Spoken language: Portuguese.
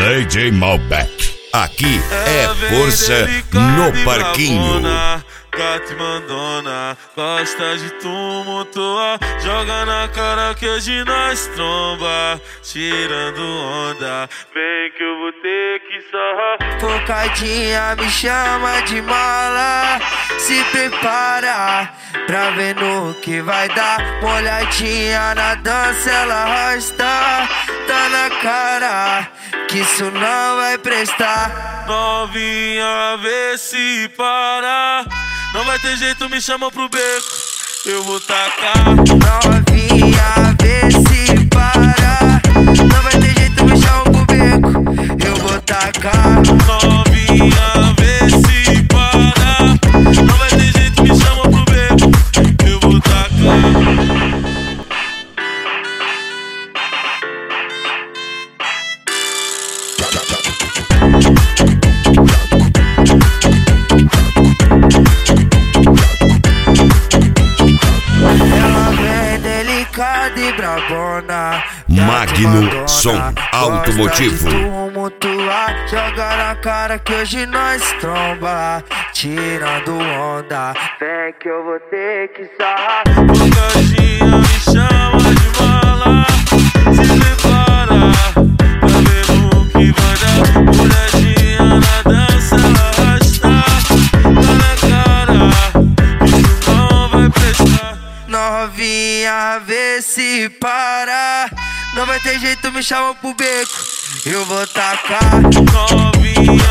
DJ Malbec. Aqui é força no parquinho. Gata e mandona, gosta de tumultuar, joga na cara que hoje nós tromba, tirando onda, vem que eu vou ter que sarrar. Focadinha me chama de mala, se prepara pra ver no que vai dar. Molhadinha na dança ela arrasta, tá na cara que isso não vai prestar. Novinha, vê se para, não vai ter jeito, me chama pro beco, eu vou tacar. Novinha, vê se para, não vai ter jeito, me chama pro beco, eu vou tacar. Novinha, vê se para, não vai ter jeito, me chama pro beco, eu vou tacar. E brabona, Magno Som Automotivo. Tumultuar, joga na cara que hoje nós tromba, tirando onda, vem que eu vou ter que sarrar. Bocadinha me chama de mala, se prepara pra ver o que vai dar. Molhadinha na dança ela arrasta, tá na cara, isso não vai prestar. Novinha, vê se para, não vai ter jeito, me chama pro beco, eu vou tacar. Novinha,